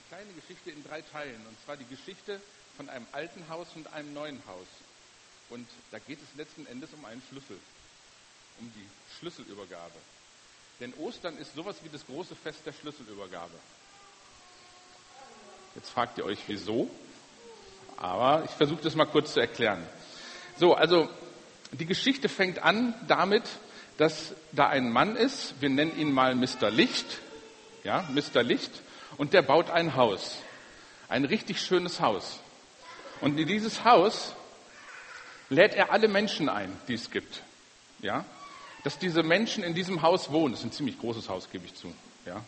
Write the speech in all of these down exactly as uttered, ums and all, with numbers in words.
kleine Geschichte in drei Teilen, und zwar die Geschichte von einem alten Haus und einem neuen Haus. Und da geht es letzten Endes um einen Schlüssel, um die Schlüsselübergabe. Denn Ostern ist sowas wie das große Fest der Schlüsselübergabe. Jetzt fragt ihr euch, wieso? Aber ich versuche das mal kurz zu erklären. So, also die Geschichte fängt an damit, dass da ein Mann ist, wir nennen ihn mal Mister Licht, ja, Mister Licht, und der baut ein Haus, ein richtig schönes Haus. Und in dieses Haus lädt er alle Menschen ein, die es gibt, ja, dass diese Menschen in diesem Haus wohnen. Das ist ein ziemlich großes Haus, gebe ich zu, ja.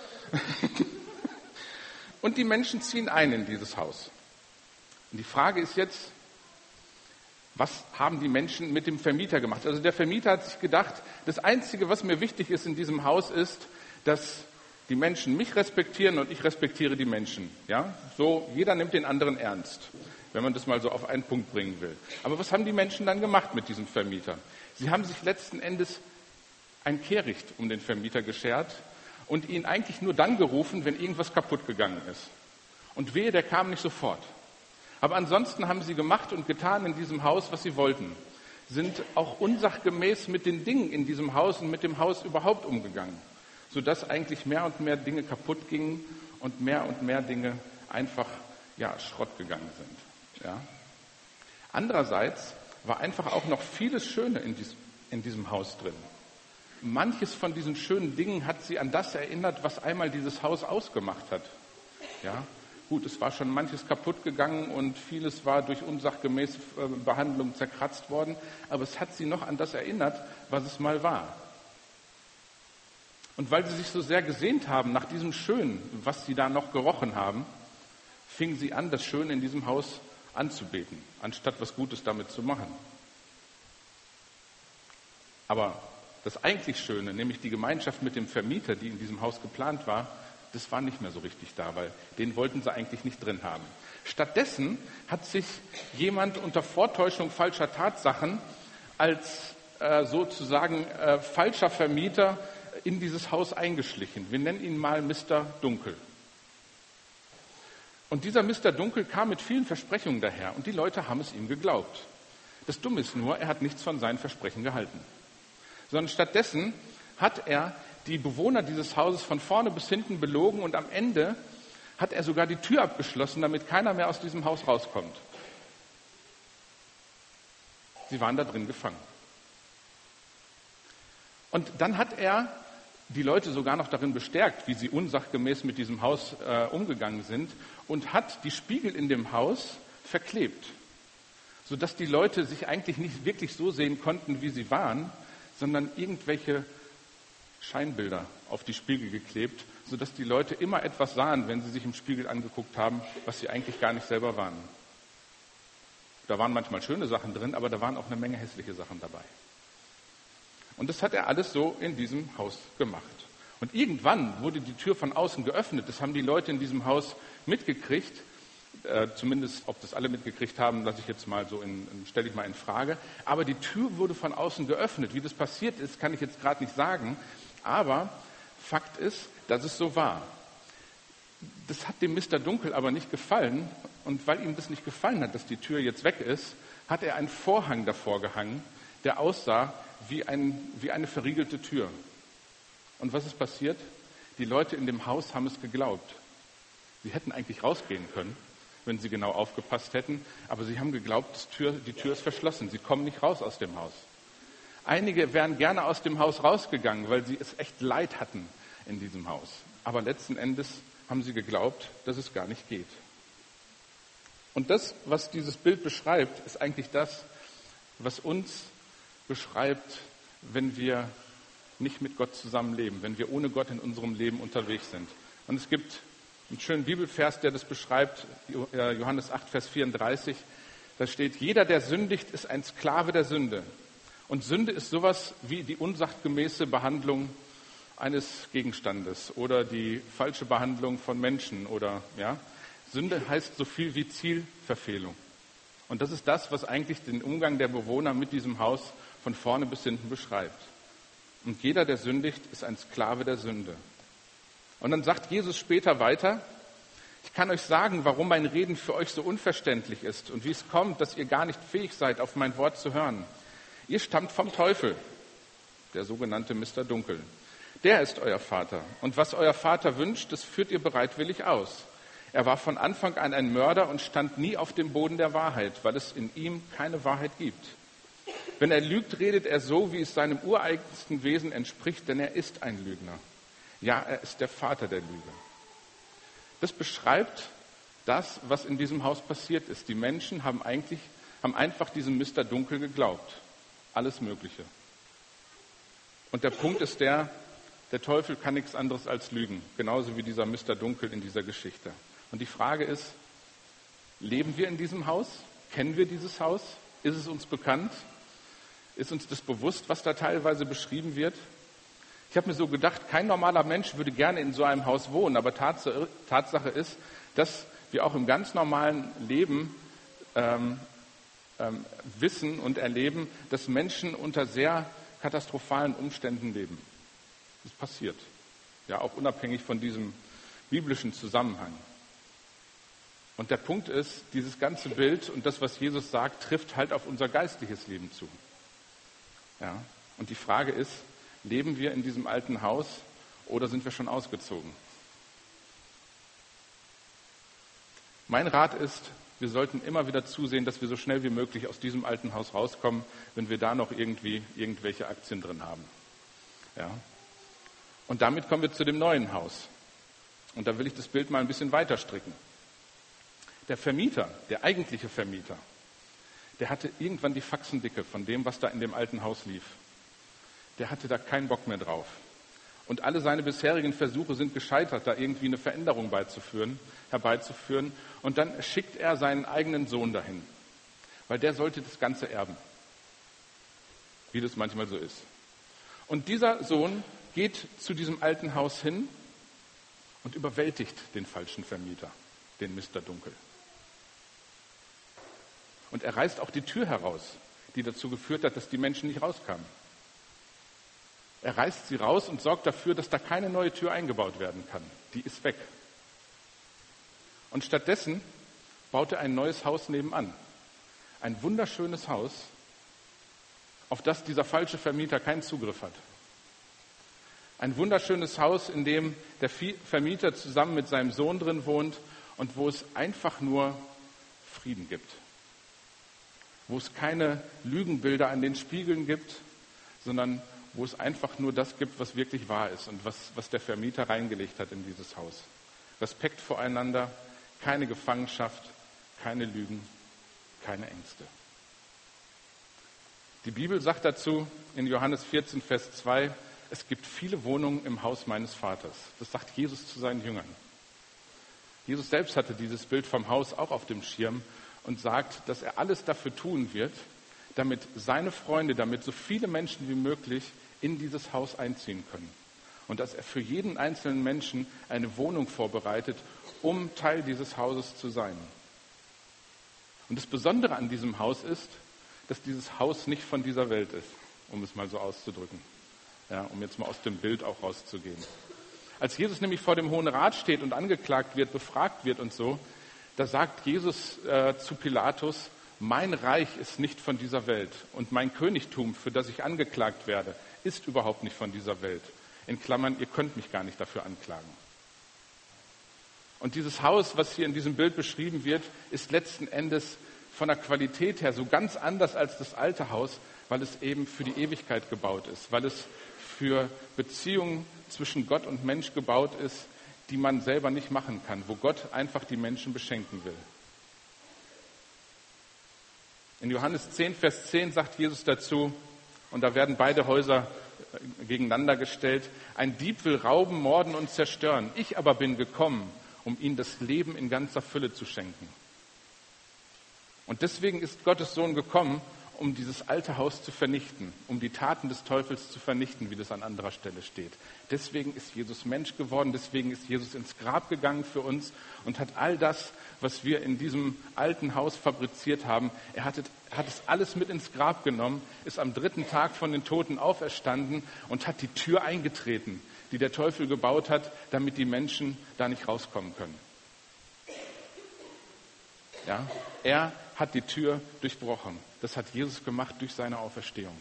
Und die Menschen ziehen ein in dieses Haus. Und die Frage ist jetzt, was haben die Menschen mit dem Vermieter gemacht? Also der Vermieter hat sich gedacht, das Einzige, was mir wichtig ist in diesem Haus, ist, dass die Menschen mich respektieren und ich respektiere die Menschen. Ja? So, jeder nimmt den anderen ernst, wenn man das mal so auf einen Punkt bringen will. Aber was haben die Menschen dann gemacht mit diesem Vermieter? Sie haben sich letzten Endes ein Kehricht um den Vermieter geschert und ihn eigentlich nur dann gerufen, wenn irgendwas kaputt gegangen ist. Und wehe, der kam nicht sofort. Aber ansonsten haben sie gemacht und getan in diesem Haus, was sie wollten. Sind auch unsachgemäß mit den Dingen in diesem Haus und mit dem Haus überhaupt umgegangen. Sodass eigentlich mehr und mehr Dinge kaputt gingen und mehr und mehr Dinge einfach ja, Schrott gegangen sind. Ja. Andererseits war einfach auch noch vieles Schöne in, dies, in diesem Haus drin. Manches von diesen schönen Dingen hat sie an das erinnert, was einmal dieses Haus ausgemacht hat. Ja. Gut, es war schon manches kaputt gegangen und vieles war durch unsachgemäße Behandlung zerkratzt worden, aber es hat sie noch an das erinnert, was es mal war. Und weil sie sich so sehr gesehnt haben nach diesem Schönen, was sie da noch gerochen haben, fingen sie an, das Schöne in diesem Haus anzubeten, anstatt was Gutes damit zu machen. Aber das eigentlich Schöne, nämlich die Gemeinschaft mit dem Vermieter, die in diesem Haus geplant war, das war nicht mehr so richtig da, weil den wollten sie eigentlich nicht drin haben. Stattdessen hat sich jemand unter Vortäuschung falscher Tatsachen als äh, sozusagen äh, falscher Vermieter in dieses Haus eingeschlichen. Wir nennen ihn mal Mister Dunkel. Und dieser Mister Dunkel kam mit vielen Versprechungen daher und die Leute haben es ihm geglaubt. Das Dumme ist nur, er hat nichts von seinen Versprechen gehalten. Sondern stattdessen hat er die Bewohner dieses Hauses von vorne bis hinten belogen und am Ende hat er sogar die Tür abgeschlossen, damit keiner mehr aus diesem Haus rauskommt. Sie waren da drin gefangen. Und dann hat er die Leute sogar noch darin bestärkt, wie sie unsachgemäß mit diesem Haus äh, umgegangen sind und hat die Spiegel in dem Haus verklebt, sodass die Leute sich eigentlich nicht wirklich so sehen konnten, wie sie waren, sondern irgendwelche Scheinbilder auf die Spiegel geklebt, sodass die Leute immer etwas sahen, wenn sie sich im Spiegel angeguckt haben, was sie eigentlich gar nicht selber waren. Da waren manchmal schöne Sachen drin, aber da waren auch eine Menge hässliche Sachen dabei. Und das hat er alles so in diesem Haus gemacht. Und irgendwann wurde die Tür von außen geöffnet. Das haben die Leute in diesem Haus mitgekriegt. Äh, zumindest, ob das alle mitgekriegt haben, lasse ich jetzt mal so in, stelle ich mal in Frage. Aber die Tür wurde von außen geöffnet. Wie das passiert ist, kann ich jetzt gerade nicht sagen. Aber Fakt ist, dass es so war. Das hat dem Mister Dunkel aber nicht gefallen. Und weil ihm das nicht gefallen hat, dass die Tür jetzt weg ist, hat er einen Vorhang davor gehangen, der aussah wie, ein, wie eine verriegelte Tür. Und was ist passiert? Die Leute in dem Haus haben es geglaubt. Sie hätten eigentlich rausgehen können, wenn sie genau aufgepasst hätten. Aber sie haben geglaubt, die Tür, die Tür ist verschlossen. Sie kommen nicht raus aus dem Haus. Einige wären gerne aus dem Haus rausgegangen, weil sie es echt leid hatten in diesem Haus. Aber letzten Endes haben sie geglaubt, dass es gar nicht geht. Und das, was dieses Bild beschreibt, ist eigentlich das, was uns beschreibt, wenn wir nicht mit Gott zusammenleben, wenn wir ohne Gott in unserem Leben unterwegs sind. Und es gibt einen schönen Bibelvers, der das beschreibt, Johannes acht, Vers vierunddreißig. Da steht, jeder, der sündigt, ist ein Sklave der Sünde. Und Sünde ist sowas wie die unsachgemäße Behandlung eines Gegenstandes oder die falsche Behandlung von Menschen oder, ja. Sünde heißt so viel wie Zielverfehlung. Und das ist das, was eigentlich den Umgang der Bewohner mit diesem Haus von vorne bis hinten beschreibt. Und jeder, der sündigt, ist ein Sklave der Sünde. Und dann sagt Jesus später weiter, Ich kann euch sagen, warum mein Reden für euch so unverständlich ist und wie es kommt, dass ihr gar nicht fähig seid, auf mein Wort zu hören. Ihr stammt vom Teufel, der sogenannte Mister Dunkel. Der ist euer Vater. Und was euer Vater wünscht, das führt ihr bereitwillig aus. Er war von Anfang an ein Mörder und stand nie auf dem Boden der Wahrheit, weil es in ihm keine Wahrheit gibt. Wenn er lügt, redet er so, wie es seinem ureigensten Wesen entspricht, denn er ist ein Lügner. Ja, er ist der Vater der Lüge. Das beschreibt das, was in diesem Haus passiert ist. Die Menschen haben eigentlich, haben einfach diesem Mister Dunkel geglaubt. Alles Mögliche. Und der Punkt ist der, der Teufel kann nichts anderes als lügen. Genauso wie dieser Mister Dunkel in dieser Geschichte. Und die Frage ist, leben wir in diesem Haus? Kennen wir dieses Haus? Ist es uns bekannt? Ist uns das bewusst, was da teilweise beschrieben wird? Ich habe mir so gedacht, kein normaler Mensch würde gerne in so einem Haus wohnen, aber Tatsache ist, dass wir auch im ganz normalen Leben ähm, ähm, wissen und erleben, dass Menschen unter sehr katastrophalen Umständen leben. Das passiert, ja, auch unabhängig von diesem biblischen Zusammenhang. Und der Punkt ist, dieses ganze Bild und das, was Jesus sagt, trifft halt auf unser geistliches Leben zu. Ja, und die Frage ist, leben wir in diesem alten Haus oder sind wir schon ausgezogen? Mein Rat ist, wir sollten immer wieder zusehen, dass wir so schnell wie möglich aus diesem alten Haus rauskommen, wenn wir da noch irgendwie irgendwelche Aktien drin haben. Ja. Und damit kommen wir zu dem neuen Haus. Und da will ich das Bild mal ein bisschen weiter stricken. Der Vermieter, der eigentliche Vermieter, der hatte irgendwann die Faxendicke von dem, was da in dem alten Haus lief. Der hatte da keinen Bock mehr drauf. Und alle seine bisherigen Versuche sind gescheitert, da irgendwie eine Veränderung beizuführen, herbeizuführen. Und dann schickt er seinen eigenen Sohn dahin, weil der sollte das Ganze erben, wie das manchmal so ist. Und dieser Sohn geht zu diesem alten Haus hin und überwältigt den falschen Vermieter, den Mister Dunkel. Und er reißt auch die Tür heraus, die dazu geführt hat, dass die Menschen nicht rauskamen. Er reißt sie raus und sorgt dafür, dass da keine neue Tür eingebaut werden kann. Die ist weg. Und stattdessen baut er ein neues Haus nebenan. Ein wunderschönes Haus, auf das dieser falsche Vermieter keinen Zugriff hat. Ein wunderschönes Haus, in dem der Vermieter zusammen mit seinem Sohn drin wohnt und wo es einfach nur Frieden gibt. Wo es keine Lügenbilder an den Spiegeln gibt, sondern wo es einfach nur das gibt, was wirklich wahr ist und was, was der Vermieter reingelegt hat in dieses Haus. Respekt voreinander, keine Gefangenschaft, keine Lügen, keine Ängste. Die Bibel sagt dazu in Johannes vierzehn, Vers zwei, es gibt viele Wohnungen im Haus meines Vaters. Das sagt Jesus zu seinen Jüngern. Jesus selbst hatte dieses Bild vom Haus auch auf dem Schirm und sagt, dass er alles dafür tun wird, damit seine Freunde, damit so viele Menschen wie möglich in dieses Haus einziehen können. Und dass er für jeden einzelnen Menschen eine Wohnung vorbereitet, um Teil dieses Hauses zu sein. Und das Besondere an diesem Haus ist, dass dieses Haus nicht von dieser Welt ist, um es mal so auszudrücken. Ja, um jetzt mal aus dem Bild auch rauszugehen. Als Jesus nämlich vor dem Hohen Rat steht und angeklagt wird, befragt wird und so, da sagt Jesus äh, zu Pilatus, mein Reich ist nicht von dieser Welt und mein Königtum, für das ich angeklagt werde, ist überhaupt nicht von dieser Welt. In Klammern, ihr könnt mich gar nicht dafür anklagen. Und dieses Haus, was hier in diesem Bild beschrieben wird, ist letzten Endes von der Qualität her so ganz anders als das alte Haus, weil es eben für die Ewigkeit gebaut ist, weil es für Beziehungen zwischen Gott und Mensch gebaut ist, die man selber nicht machen kann, wo Gott einfach die Menschen beschenken will. In Johannes zehn, Vers zehn sagt Jesus dazu, und da werden beide Häuser gegeneinander gestellt, ein Dieb will rauben, morden und zerstören. Ich aber bin gekommen, um ihnen das Leben in ganzer Fülle zu schenken. Und deswegen ist Gottes Sohn gekommen, um dieses alte Haus zu vernichten, um die Taten des Teufels zu vernichten, wie das an anderer Stelle steht. Deswegen ist Jesus Mensch geworden, deswegen ist Jesus ins Grab gegangen für uns und hat all das, was wir in diesem alten Haus fabriziert haben, er hat, hat es alles mit ins Grab genommen, ist am dritten Tag von den Toten auferstanden und hat die Tür eingetreten, die der Teufel gebaut hat, damit die Menschen da nicht rauskommen können. Ja? Er hat die Tür durchbrochen. Das hat Jesus gemacht durch seine Auferstehung.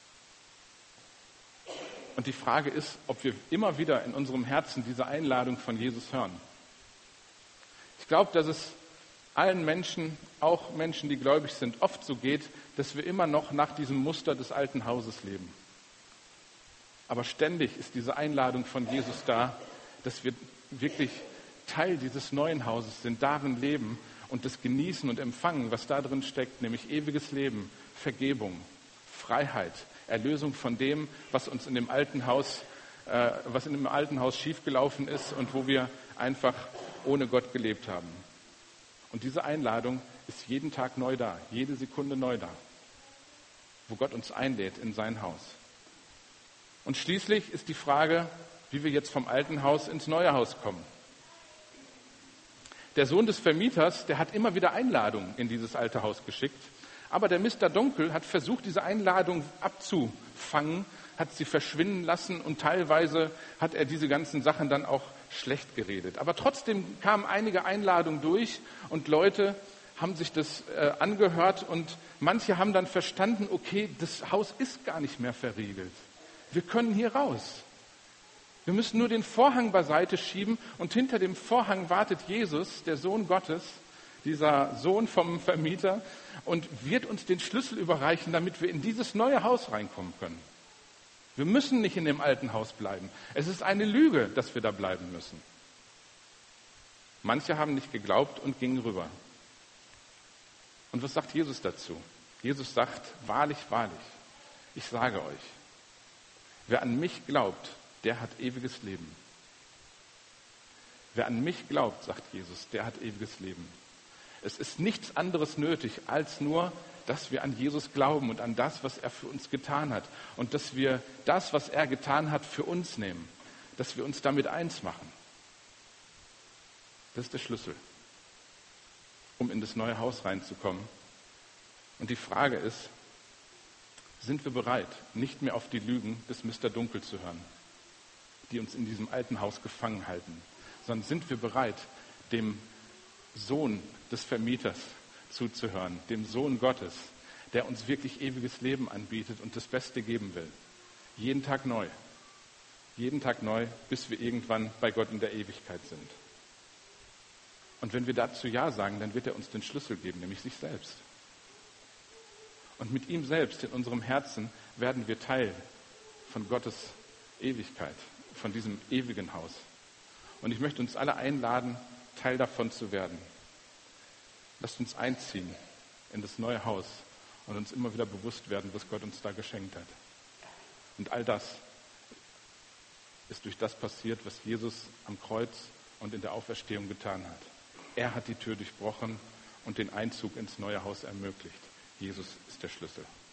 Und die Frage ist, ob wir immer wieder in unserem Herzen diese Einladung von Jesus hören. Ich glaube, dass es allen Menschen, auch Menschen, die gläubig sind, oft so geht, dass wir immer noch nach diesem Muster des alten Hauses leben. Aber ständig ist diese Einladung von Jesus da, dass wir wirklich Teil dieses neuen Hauses sind, darin leben und das genießen und empfangen, was da drin steckt, nämlich ewiges Leben, Vergebung, Freiheit, Erlösung von dem, was uns in dem alten Haus, äh, was in dem alten Haus schiefgelaufen ist und wo wir einfach ohne Gott gelebt haben. Und diese Einladung ist jeden Tag neu da, jede Sekunde neu da, wo Gott uns einlädt in sein Haus. Und schließlich ist die Frage, wie wir jetzt vom alten Haus ins neue Haus kommen. Der Sohn des Vermieters, der hat immer wieder Einladungen in dieses alte Haus geschickt. Aber der Mister Dunkel hat versucht, diese Einladung abzufangen, hat sie verschwinden lassen und teilweise hat er diese ganzen Sachen dann auch schlecht geredet. Aber trotzdem kamen einige Einladungen durch und Leute haben sich das äh, angehört und manche haben dann verstanden, okay, das Haus ist gar nicht mehr verriegelt. Wir können hier raus. Wir müssen nur den Vorhang beiseite schieben und hinter dem Vorhang wartet Jesus, der Sohn Gottes, dieser Sohn vom Vermieter, und wird uns den Schlüssel überreichen, damit wir in dieses neue Haus reinkommen können. Wir müssen nicht in dem alten Haus bleiben. Es ist eine Lüge, dass wir da bleiben müssen. Manche haben nicht geglaubt und gingen rüber. Und was sagt Jesus dazu? Jesus sagt, wahrlich, wahrlich, ich sage euch, wer an mich glaubt, der hat ewiges Leben. Wer an mich glaubt, sagt Jesus, der hat ewiges Leben. Es ist nichts anderes nötig, als nur, dass wir an Jesus glauben und an das, was er für uns getan hat. Und dass wir das, was er getan hat, für uns nehmen. Dass wir uns damit eins machen. Das ist der Schlüssel, um in das neue Haus reinzukommen. Und die Frage ist, sind wir bereit, nicht mehr auf die Lügen des Mister Dunkel zu hören, die uns in diesem alten Haus gefangen halten, sondern sind wir bereit, dem Sohn des Vermieters zuzuhören, dem Sohn Gottes, der uns wirklich ewiges Leben anbietet und das Beste geben will. Jeden Tag neu. Jeden Tag neu, bis wir irgendwann bei Gott in der Ewigkeit sind. Und wenn wir dazu Ja sagen, dann wird er uns den Schlüssel geben, nämlich sich selbst. Und mit ihm selbst in unserem Herzen werden wir Teil von Gottes Ewigkeit, von diesem ewigen Haus. Und ich möchte uns alle einladen, Teil davon zu werden. Lasst uns einziehen in das neue Haus und uns immer wieder bewusst werden, was Gott uns da geschenkt hat. Und all das ist durch das passiert, was Jesus am Kreuz und in der Auferstehung getan hat. Er hat die Tür durchbrochen und den Einzug ins neue Haus ermöglicht. Jesus ist der Schlüssel.